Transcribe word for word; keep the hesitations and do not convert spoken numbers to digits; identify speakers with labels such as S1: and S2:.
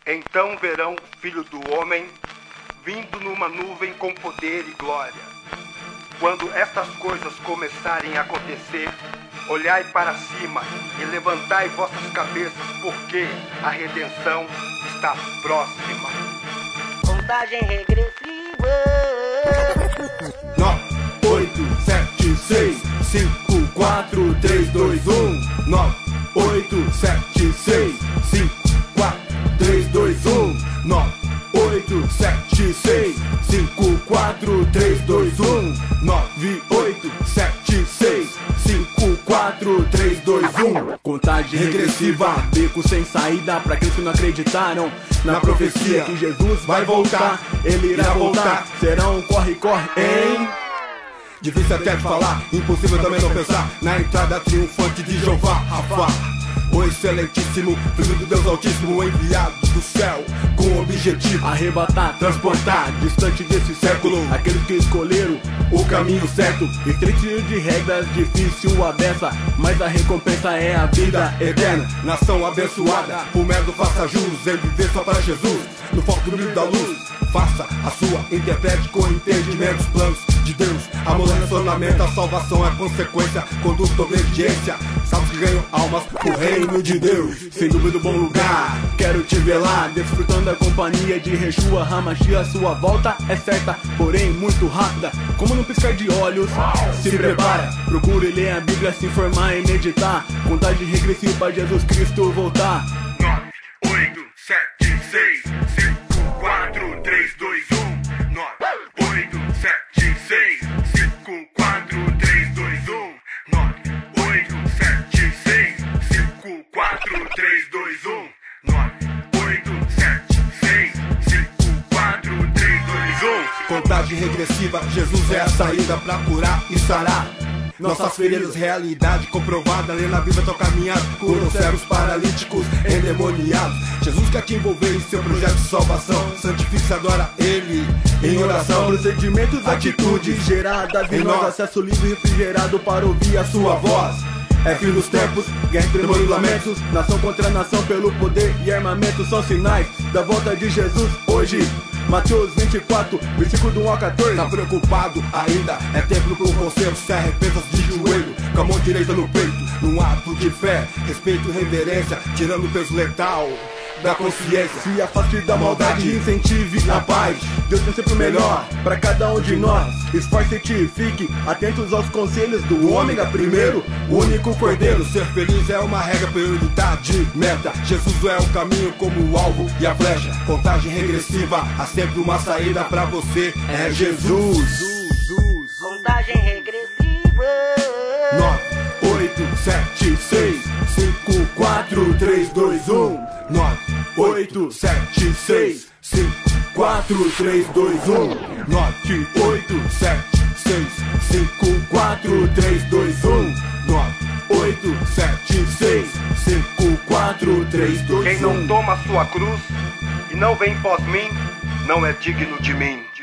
S1: Então verão o Filho do Homem vindo numa nuvem com poder e glória. Quando estas coisas começarem a acontecer, olhai para cima e levantai vossas cabeças, porque a redenção está próxima.
S2: Contagem regressiva.
S3: nove, oito, sete, seis, cinco, quatro, três, dois, um. nove, oito, sete, seis, cinco, quatro, três, dois, um. nove, oito, sete, seis, cinco, quatro, três, dois, um. nove, oito, sete, seis, cinco, quatro, três, dois, um. Contagem regressiva, beco sem saída pra aqueles que não acreditaram na profecia que Jesus vai voltar, ele irá voltar. Será um corre-corre, hein? Difícil até de falar, impossível também não pensar na entrada triunfante de Jeová Rafa, o excelentíssimo Filho do Deus Altíssimo, enviado do céu com o objetivo arrebatar, transportar, distante desse século, aqueles que escolheram o caminho certo. Estreitinho de regras, difícil a beça, mas a recompensa é a vida eterna. Nação abençoada, o merda faça jus em viver só para Jesus, no foco do brilho da luz. Faça a sua, interprete com entendimento os planos de Deus. Amor, relacionamento, a salvação é consequência, conduta, obediência, salvos que ganham almas pro reino de Deus. Sem dúvida, bom lugar, quero te ver lá, desfrutando da companhia de Yeshua HaMashiach. Sua volta é certa, porém muito rápida, como num piscar de olhos. Se prepara, procure ler a Bíblia, se informar e meditar. Contagem regressiva, Jesus Cristo voltar.
S1: nove, oito, sete, seis, cinco, quatro, três, dois, um. nove, oito, sete, seis, cinco, quatro, três, dois, um. nove, oito, sete, seis, cinco, quatro, três, dois, um. nove, oito, sete, seis, cinco, quatro, três, dois, um.
S3: Contagem regressiva, Jesus é a saída pra curar e sarar nossas feridas, realidade comprovada. Lê na Bíblia, teu caminhar, curou cegos, paralíticos, endemoniados. Jesus quer te envolver em seu projeto de salvação. Santifique-se, adora Ele em oração. Procedimentos, atitudes geradas em nós, acesso livre e refrigerado para ouvir a sua voz. É fim dos tempos, guerra entre tremor e lamentos, nação contra nação pelo poder e armamento. São sinais da volta de Jesus hoje. Mateus vinte e quatro, versículo do um ao quatorze. Tá preocupado ainda? É tempo pro conselho, se arrependa de joelho, com a mão direita no peito, num ato de fé, respeito e reverência, tirando o peso letal da consciência. Se afaste da maldade e incentive a paz. Deus tem sempre o melhor pra cada um de nós. Esforce-te e fique atentos aos conselhos do ômega primeiro, o único cordeiro. Ser feliz é uma regra, prioridade, meta. Jesus é o caminho como o alvo e a flecha. Contagem regressiva, há sempre uma saída pra você, é Jesus.
S2: Contagem regressiva.
S3: nove, oito, sete, seis, cinco, quatro, três, dois, um. nove, oito, sete, seis, cinco, quatro, três, dois, um. nove, oito, sete, seis, cinco, quatro, três, dois, um. nove, oito, sete, seis, cinco, quatro, três, dois, um.
S1: Quem não toma sua cruz e não vem pós mim, não é digno de mim.